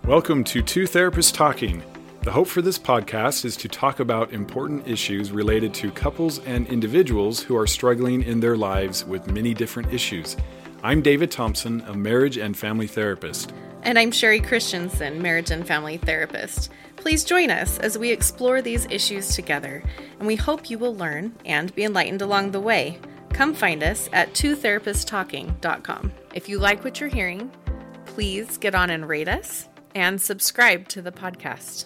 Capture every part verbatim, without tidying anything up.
Welcome to Two Therapists Talking. The hope for this podcast is to talk about important issues related to couples and individuals who are struggling in their lives with many different issues. I'm David Thompson, a marriage and family therapist. And I'm Sherry Christensen, marriage and family therapist. Please join us as we explore these issues together, and we hope you will learn and be enlightened along the way. Come find us at two therapists talking dot com. If you like what you're hearing, please get on and rate us and subscribe to the podcast.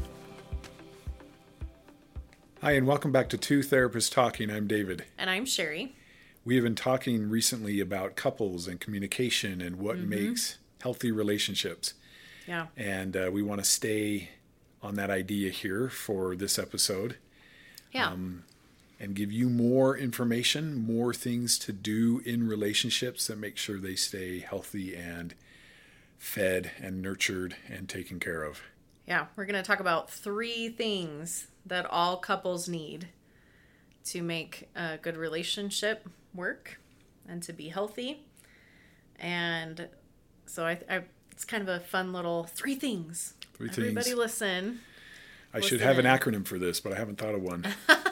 Hi, and welcome back to Two Therapists Talking. I'm David. And I'm Sherry. We have been talking recently about couples and communication and what mm-hmm. makes healthy relationships. Yeah. And uh, we want to stay on that idea here for this episode. Yeah. Um, and give you more information, more things to do in relationships that make sure they stay healthy and fed and nurtured and taken care of. Yeah, we're going to talk about three things that all couples need to make a good relationship work and to be healthy. And so I, I it's kind of a fun little three things. Three things. Everybody listen. I listen should have in. an acronym for this, but I haven't thought of one.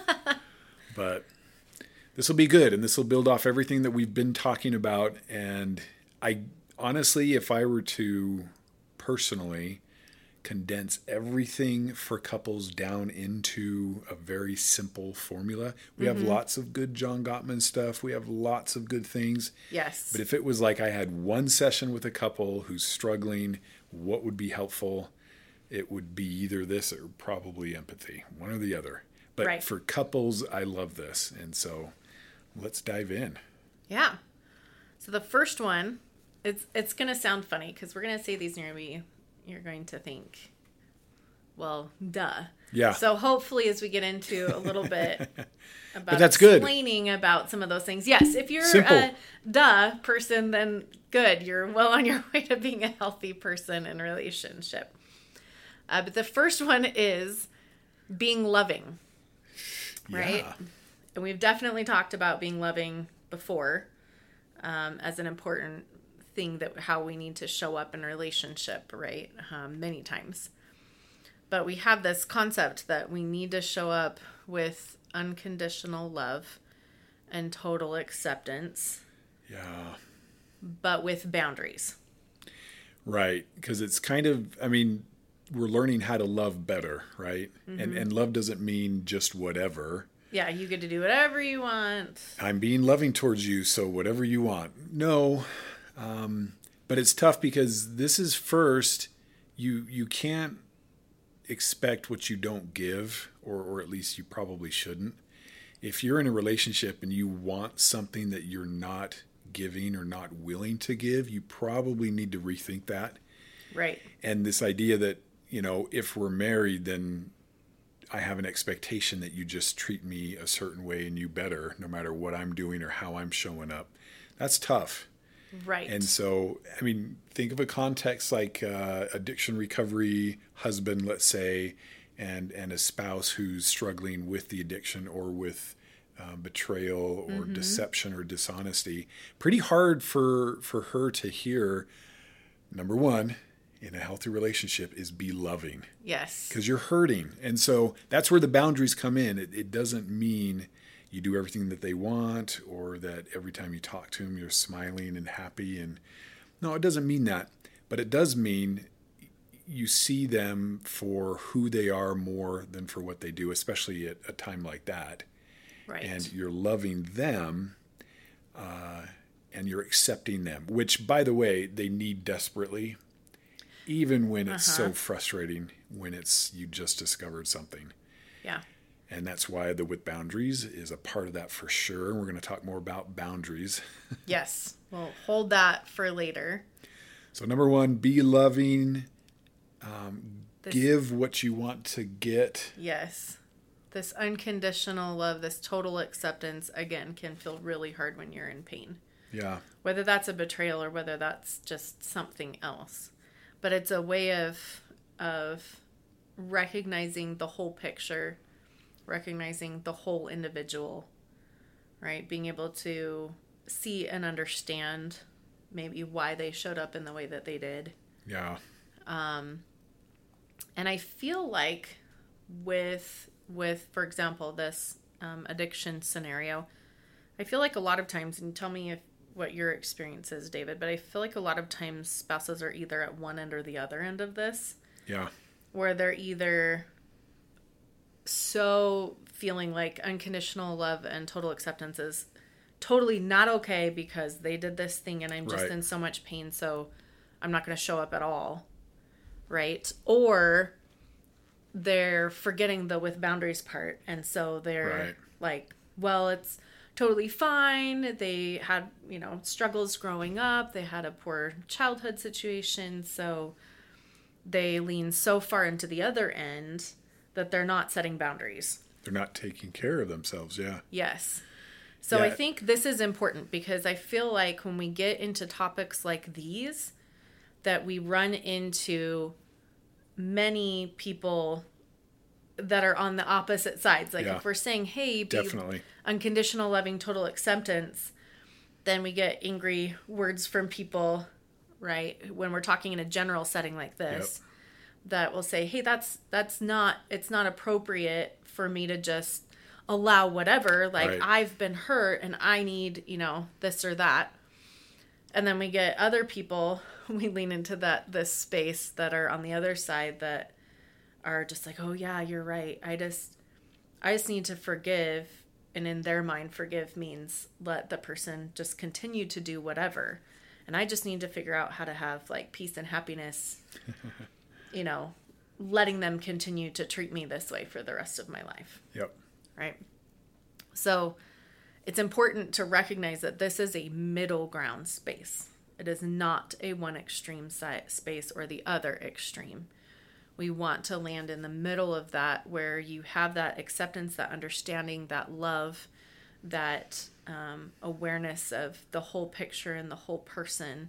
But this will be good, and this will build off everything that we've been talking about. And I honestly, if I were to personally condense everything for couples down into a very simple formula, we mm-hmm. have lots of good John Gottman stuff. We have lots of good things. Yes. But if it was like I had one session with a couple who's struggling, what would be helpful? It would be either this or probably empathy, one or the other. But right. for couples, I love this. And so let's dive in. Yeah. So the first one, it's it's going to sound funny because we're going to say these and you're going to be, you're going to think, well, duh. Yeah. So hopefully as we get into a little bit about but that's good. explaining about some of those things. Yes, if you're Simple. a duh person, then good. You're well on your way to being a healthy person in a relationship. Uh, but the first one is being loving. Right? Yeah. And we've definitely talked about being loving before um, as an important thing that how we need to show up in a relationship, right? Um, many times. But we have this concept that we need to show up with unconditional love and total acceptance. Yeah. But with boundaries. Right. Because it's kind of, I mean, we're learning how to love better, right? Mm-hmm. And and love doesn't mean just whatever. Yeah, you get to do whatever you want. I'm being loving towards you, so whatever you want. No. Um, but it's tough because this is first, you you can't expect what you don't give, or, or at least you probably shouldn't. If you're in a relationship and you want something that you're not giving or not willing to give, you probably need to rethink that. Right. And this idea that, you know, if we're married, then I have an expectation that you just treat me a certain way and you better, no matter what I'm doing or how I'm showing up. That's tough. Right. And so, I mean, think of a context like uh, addiction recovery husband, let's say, and, and a spouse who's struggling with the addiction or with uh, betrayal or mm-hmm. deception or dishonesty. Pretty hard for, for her to hear, number one, in a healthy relationship is be loving. Yes. Because you're hurting. And so that's where the boundaries come in. It, it doesn't mean you do everything that they want or that every time you talk to them, you're smiling and happy. And no, it doesn't mean that. But it does mean you see them for who they are more than for what they do, especially at a time like that. Right. And you're loving them uh, and you're accepting them, which, by the way, they need desperately. Even when it's uh-huh. so frustrating, when it's you just discovered something. Yeah. And that's why the with boundaries is a part of that for sure. And we're going to talk more about boundaries. Yes. We'll hold that for later. So number one, be loving. Um, this, give what you want to get. Yes. This unconditional love, this total acceptance, again, can feel really hard when you're in pain. Yeah. Whether that's a betrayal or whether that's just something else. But it's a way of of recognizing the whole picture, recognizing the whole individual, right? Being able to see and understand maybe why they showed up in the way that they did. Yeah. Um, and I feel like with, with, for example, this um, addiction scenario, I feel like a lot of times, and tell me if what your experience is, David, but I feel like a lot of times spouses are either at one end or the other end of this. Yeah. Where they're either so feeling like unconditional love and total acceptance is totally not okay because they did this thing and I'm just right. in so much pain, so I'm not going to show up at all. Right? Or they're forgetting the with boundaries part. And so they're right. like, well, it's totally fine. They had, you know, struggles growing up. They had a poor childhood situation. So they lean so far into the other end that they're not setting boundaries. They're not taking care of themselves. Yeah. Yes. So yeah. I think this is important because I feel like when we get into topics like these, that we run into many people that are on the opposite sides. Like yeah. if we're saying, hey, be definitely unconditional, loving, total acceptance, then we get angry words from people, right? When we're talking in a general setting like this, yep. that will say, hey, that's, that's not, it's not appropriate for me to just allow whatever. Like right. I've been hurt and I need, you know, this or that. And then we get other people, we lean into that, this space that are on the other side that are just like, oh yeah, you're right. I just, I just need to forgive. And in their mind, forgive means let the person just continue to do whatever. And I just need to figure out how to have like peace and happiness, you know, letting them continue to treat me this way for the rest of my life. Yep. Right. So it's important to recognize that this is a middle ground space. It is not a one extreme space or the other extreme. We want to land in the middle of that where you have that acceptance, that understanding, that love, that um, awareness of the whole picture and the whole person,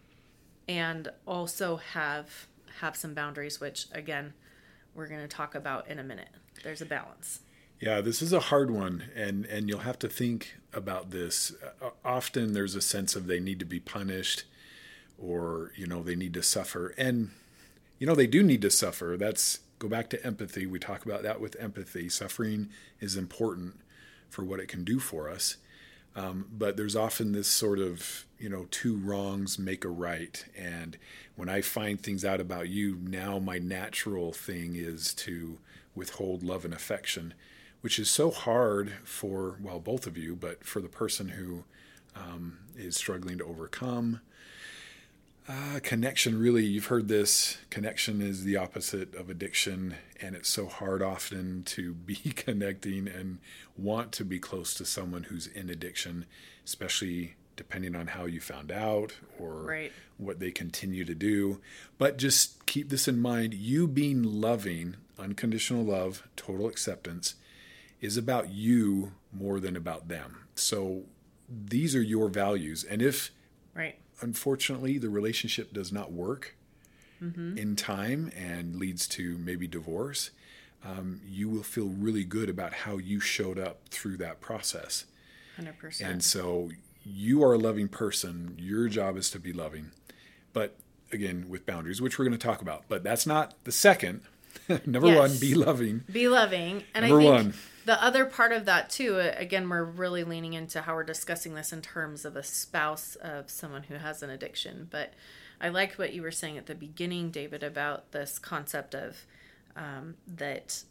and also have have some boundaries, which, again, we're going to talk about in a minute. There's a balance. Yeah, this is a hard one, and, and you'll have to think about this. Uh, often there's a sense of they need to be punished or, you know, they need to suffer. And, you know, they do need to suffer. That's, go back to empathy. We talk about that with empathy. Suffering is important for what it can do for us. Um, but there's often this sort of, you know, two wrongs make a right. And when I find things out about you, now my natural thing is to withhold love and affection, which is so hard for, well, both of you, but for the person who um, is struggling to overcome. Uh, connection, really, you've heard this, connection is the opposite of addiction, and it's so hard often to be connecting and want to be close to someone who's in addiction, especially depending on how you found out or right. what they continue to do. But just keep this in mind, you being loving, unconditional love, total acceptance, is about you more than about them. So these are your values. And if, right. unfortunately, the relationship does not work mm-hmm. in time and leads to maybe divorce, um, you will feel really good about how you showed up through that process. one hundred percent. And so you are a loving person. Your job is to be loving. But again, with boundaries, which we're going to talk about. But that's not the second. Number yes. one, be loving. Be loving. And Number I think one. The other part of that, too, again, we're really leaning into how we're discussing this in terms of a spouse of someone who has an addiction. But I liked what you were saying at the beginning, David, about this concept of um, that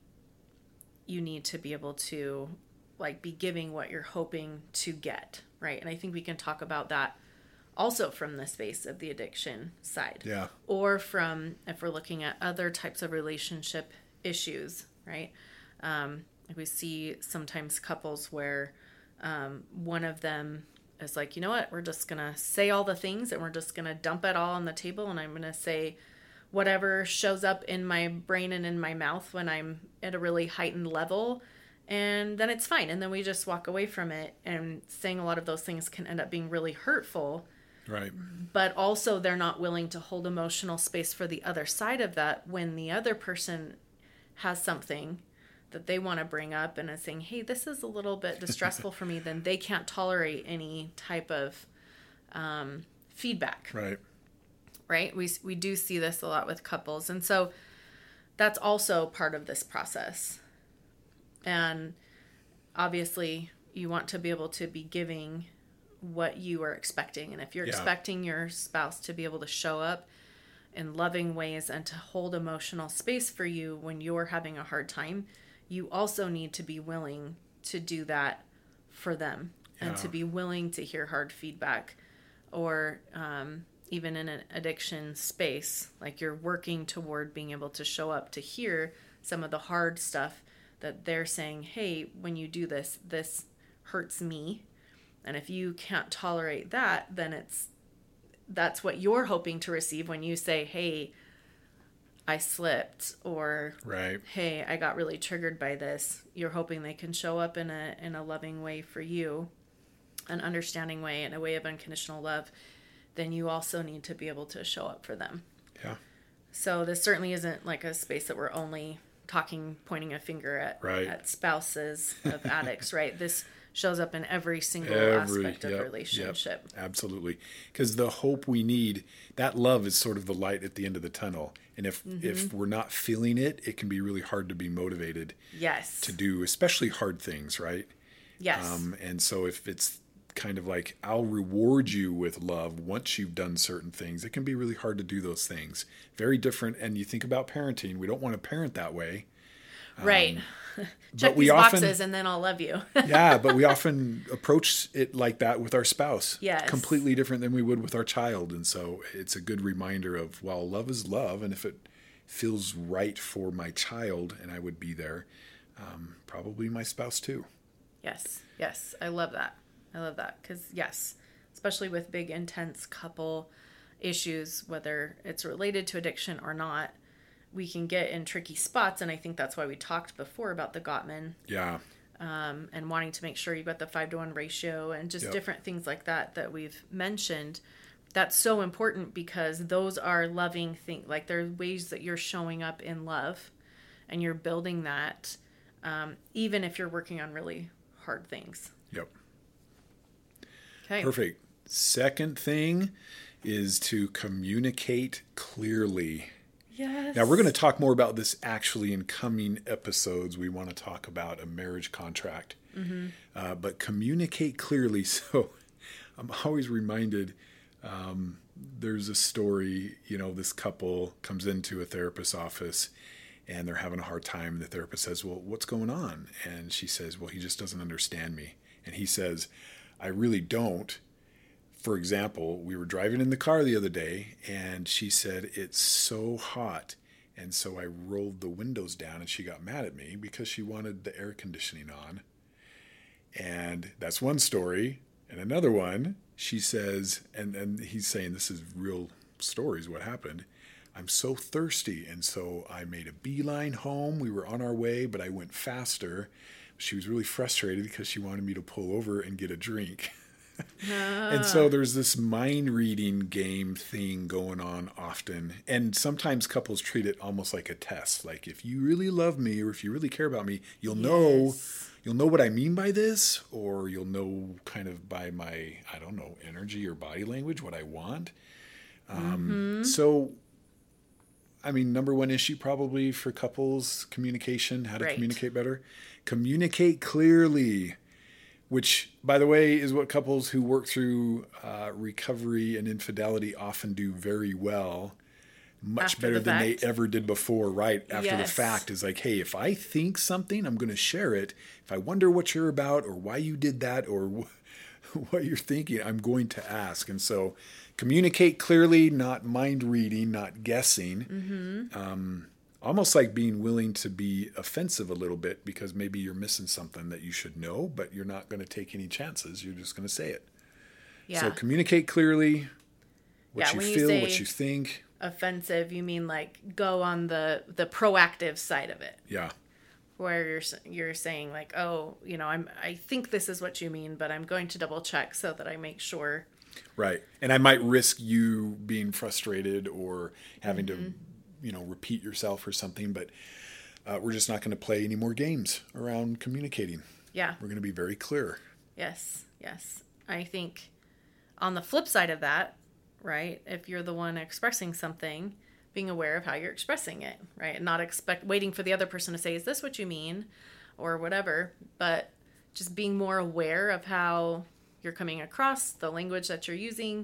you need to be able to, like, be giving what you're hoping to get, right? And I think we can talk about that also from the space of the addiction side. Yeah. Or from, if we're looking at other types of relationship issues, right? Um, we see sometimes couples where um, one of them is like, you know what, we're just going to say all the things and we're just going to dump it all on the table. And I'm going to say whatever shows up in my brain and in my mouth when I'm at a really heightened level. And then it's fine. And then we just walk away from it. And saying a lot of those things can end up being really hurtful. Right. But also they're not willing to hold emotional space for the other side of that when the other person has something that they want to bring up and is saying, hey, this is a little bit distressful for me, then they can't tolerate any type of um, feedback. Right. right? We we do see this a lot with couples. And so that's also part of this process. And obviously, you want to be able to be giving what you are expecting. And if you're yeah. expecting your spouse to be able to show up in loving ways and to hold emotional space for you when you're having a hard time, you also need to be willing to do that for them yeah. and to be willing to hear hard feedback. Or um, even in an addiction space, like you're working toward being able to show up to hear some of the hard stuff that they're saying, hey, when you do this, this hurts me. And if you can't tolerate that, then it's that's what you're hoping to receive when you say, hey, I slipped, or right. hey, I got really triggered by this. You're hoping they can show up in a in a loving way for you, an understanding way, and a way of unconditional love. Then you also need to be able to show up for them. Yeah. So this certainly isn't like a space that we're only talking, pointing a finger at, right. at spouses of addicts, right? This shows up in every single every, aspect of yep, relationship. Yep, absolutely. Because the hope we need, that love is sort of the light at the end of the tunnel. And if mm-hmm. if we're not feeling it, it can be really hard to be motivated yes. to do, especially hard things, right? Yes. Um, and so if it's kind of like, I'll reward you with love once you've done certain things, it can be really hard to do those things. Very different. And you think about parenting, we don't want to parent that way. Right. Um, Check we these often, boxes and then I'll love you. yeah, but we often approach it like that with our spouse. Yes. Completely different than we would with our child. And so it's a good reminder of, well, love is love. And if it feels right for my child and I would be there, um, probably my spouse too. Yes. Yes. I love that. I love that. Because, yes, especially with big, intense couple issues, whether it's related to addiction or not, we can get in tricky spots. And I think that's why we talked before about the Gottman. Yeah. Um, and wanting to make sure you've got the five to one ratio and just yep. different things like that that we've mentioned. That's so important because those are loving things. Like there are ways that you're showing up in love and you're building that, um, even if you're working on really hard things. Yep. Okay. Perfect. Second thing is to communicate clearly. Yes. Now, we're going to talk more about this actually in coming episodes. We want to talk about a marriage contract. Mm-hmm. Uh, but communicate clearly. So I'm always reminded, um, there's a story, you know, this couple comes into a therapist's office and they're having a hard time. And the therapist says, well, what's going on? And she says, well, he just doesn't understand me. And he says, I really don't. For example, we were driving in the car the other day and she said, it's so hot. And so I rolled the windows down and she got mad at me because she wanted the air conditioning on. And that's one story. And another one, she says, and, and he's saying this is real stories, what happened. I'm so thirsty. And so I made a beeline home. We were on our way, but I went faster. She was really frustrated because she wanted me to pull over and get a drink. Ah. And so there's this mind reading game thing going on often. And sometimes couples treat it almost like a test. Like if you really love me or if you really care about me, you'll yes. know you'll know what I mean by this, or you'll know kind of by my, I don't know, energy or body language, what I want. Um, mm-hmm. So, I mean, number one issue probably for couples, communication, how to right. communicate better. Communicate clearly. Which, by the way, is what couples who work through uh, recovery and infidelity often do very well, much after better the than fact. they ever did before, right? After yes. the fact is like, hey, if I think something, I'm going to share it. If I wonder what you're about or why you did that or wh- what you're thinking, I'm going to ask. And so communicate clearly, not mind reading, not guessing. Mm-hmm. Um, Almost like being willing to be offensive a little bit because maybe you're missing something that you should know, but you're not going to take any chances. You're just going to say it. Yeah. So communicate clearly what yeah, you when feel, you what you think. Offensive, you mean like go on the, the proactive side of it. Yeah. Where you're you're saying like, oh, you know, I'm I think this is what you mean, but I'm going to double check so that I make sure. Right. And I might risk you being frustrated or having mm-hmm. to you know, repeat yourself or something, but uh, we're just not going to play any more games around communicating. Yeah. We're going to be very clear. Yes. Yes. I think on the flip side of that, right? If you're the one expressing something, being aware of how you're expressing it, right? And not expect waiting for the other person to say, is this what you mean? Or whatever. But just being more aware of how you're coming across, the language that you're using,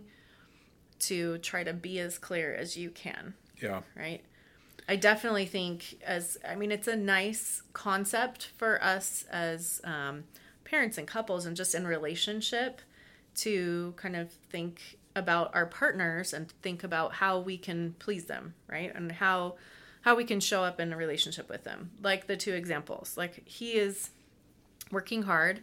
to try to be as clear as you can. Yeah. Right? I definitely think as, I mean, it's a nice concept for us as um, parents and couples and just in relationship to kind of think about our partners and think about how we can please them, right? And how how we can show up in a relationship with them. Like the two examples. Like he is working hard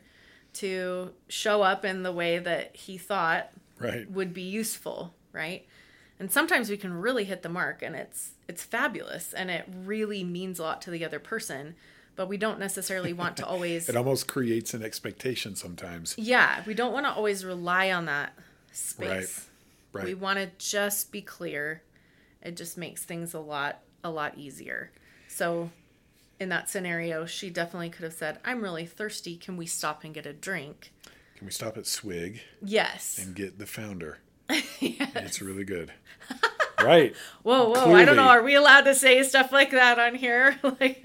to show up in the way that he thought right. would be useful, right? And sometimes we can really hit the mark and it's it's fabulous and it really means a lot to the other person, but we don't necessarily want to always... It almost creates an expectation sometimes. Yeah, we don't want to always rely on that space. Right. Right. We want to just be clear. It just makes things a lot a lot easier. So in that scenario, she definitely could have said, I'm really thirsty. Can we stop and get a drink? Can we stop at Swig? Yes. And get the Founder? Yes. It's really good. Right. Whoa, whoa. Clearly. I don't know. Are we allowed to say stuff like that on here? Like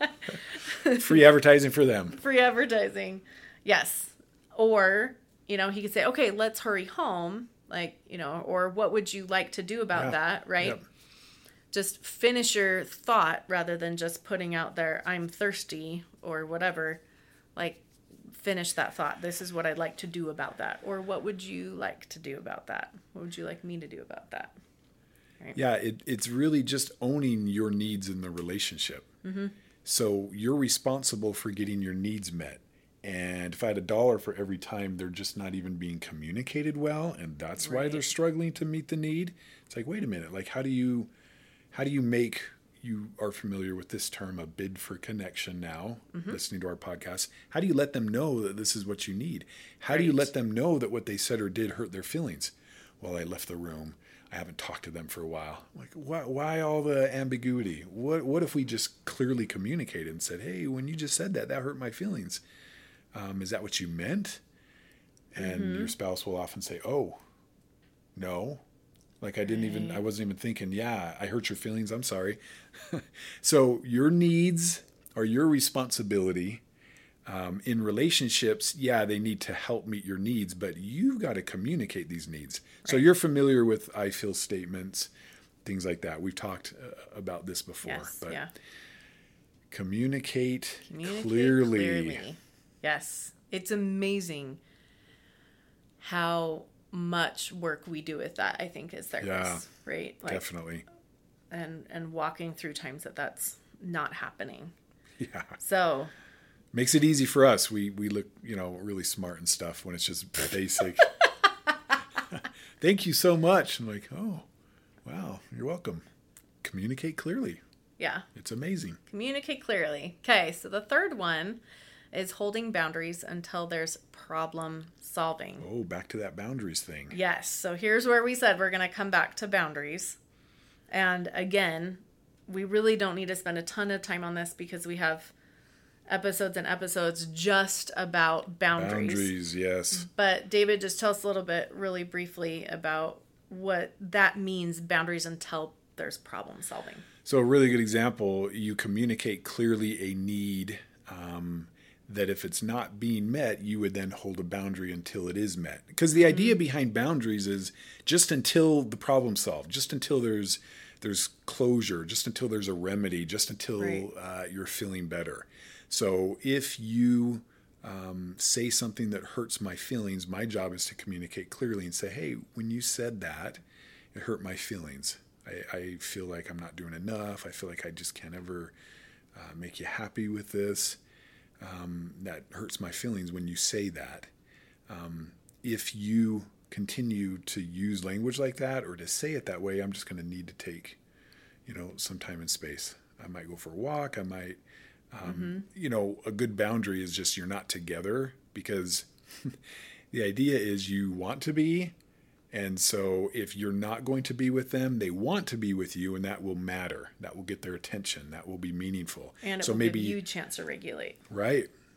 free advertising for them. Free advertising. Yes. Or, you know, he could say, okay, let's hurry home. Like, you know, or what would you like to do about yeah. that? Right. Yep. Just finish your thought rather than just putting out there, I'm thirsty or whatever. Like, finish that thought. This is what I'd like to do about that. Or what would you like to do about that? What would you like me to do about that? Right. Yeah, it, it's really just owning your needs in the relationship. Mm-hmm. So you're responsible for getting your needs met. And if I had a dollar for every time they're just not even being communicated well, and that's right. why they're struggling to meet the need, it's like, wait a minute, like how do you how do you make, you are familiar with this term, a bid for connection now, mm-hmm. listening to our podcast. How do you let them know that this is what you need? How right. do you let them know that what they said or did hurt their feelings? Well, I left the room. I haven't talked to them for a while. Like, why, why all the ambiguity? What what if we just clearly communicated and said, hey, when you just said that, that hurt my feelings. Um, is that what you meant? And mm-hmm. your spouse will often say, oh, no. Like I didn't right. even, I wasn't even thinking, yeah, I hurt your feelings. I'm sorry. So your needs are your responsibility. Um, in relationships, yeah, they need to help meet your needs, but you've got to communicate these needs. Right. So you're familiar with I feel statements, things like that. We've talked uh, about this before. Yes, but yeah. Communicate, communicate clearly. clearly. Yes. It's amazing how much work we do with that, I think, as therapists, yeah, right? Like, definitely. And and walking through times that that's not happening. Yeah. So... Makes it easy for us. We we look, you know, really smart and stuff when it's just basic. Thank you so much. I'm like, oh, wow, you're welcome. Communicate clearly. Yeah. It's amazing. Communicate clearly. Okay, so the third one is holding boundaries until there's problem solving. Oh, back to that boundaries thing. Yes. So here's where we said we're going to come back to boundaries. And again, we really don't need to spend a ton of time on this because we have episodes and episodes just about boundaries. Boundaries, yes. But David, just tell us a little bit really briefly about what that means, boundaries until there's problem solving. So a really good example, you communicate clearly a need um, that if it's not being met, you would then hold a boundary until it is met. Because the idea mm-hmm. behind boundaries is just until the problem's solved, just until there's there's closure, just until there's a remedy, just until right. uh, you're feeling better. So if you um, say something that hurts my feelings, my job is to communicate clearly and say, hey, when you said that, it hurt my feelings. I, I feel like I'm not doing enough. I feel like I just can't ever uh, make you happy with this. Um, that hurts my feelings when you say that. Um, if you continue to use language like that or to say it that way, I'm just going to need to take, you know, some time and space. I might go for a walk. I might... Um, mm-hmm. You know, a good boundary is just you're not together because the idea is you want to be. And so if you're not going to be with them, they want to be with you and that will matter. That will get their attention. That will be meaningful. And it so will maybe, give you a chance to regulate. Right.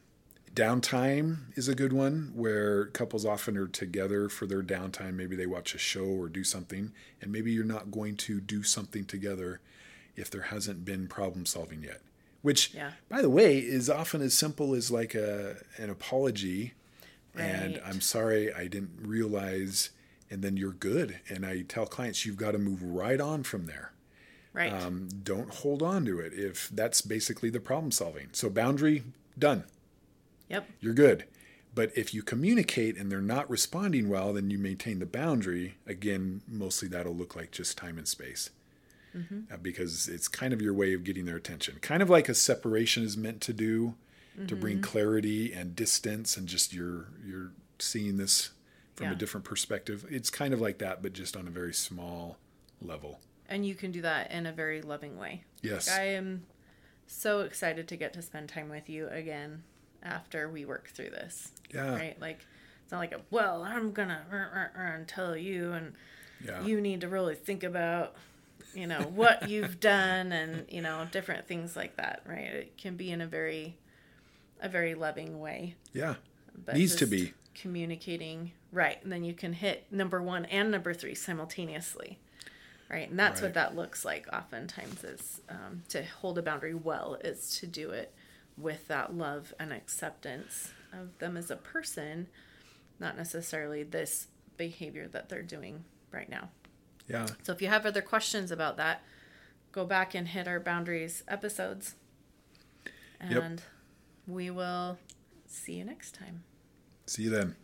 Downtime is a good one, where couples often are together for their downtime. Maybe they watch a show or do something, and maybe you're not going to do something together if there hasn't been problem solving yet. Which, yeah. by the way, is often as simple as like a an apology. Right. And I'm sorry, I didn't realize, and then you're good. And I tell clients, you've got to move right on from there. Right. Um, don't hold on to it if that's basically the problem solving. So boundary, done. Yep. You're good. But if you communicate and they're not responding well, then you maintain the boundary. Again, mostly that'll look like just time and space. Mm-hmm. Uh, because it's kind of your way of getting their attention. Kind of like a separation is meant to do, mm-hmm. to bring clarity and distance, and just you're, you're seeing this from yeah. a different perspective. It's kind of like that, but just on a very small level. And you can do that in a very loving way. Yes. Like, I am so excited to get to spend time with you again after we work through this. Yeah. Right? Like, it's not like, a, well, I'm going to tell you, and yeah. you need to really think about, you know, what you've done, and, you know, different things like that, right? It can be in a very, a very loving way. Yeah. But needs to be. Communicating, right. And then you can hit number one and number three simultaneously. Right. And that's right. what that looks like oftentimes is um, to hold a boundary well is to do it with that love and acceptance of them as a person, not necessarily this behavior that they're doing right now. Yeah. So if you have other questions about that, go back and hit our boundaries episodes. And yep. we will see you next time. See you then.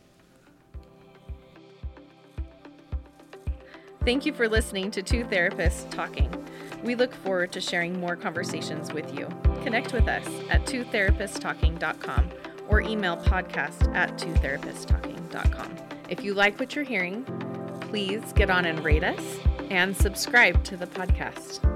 Thank you for listening to Two Therapists Talking. We look forward to sharing more conversations with you. Connect with us at two therapists talking dot com or email podcast at two therapists talking dot com. If you like what you're hearing, please get on and rate us and subscribe to the podcast.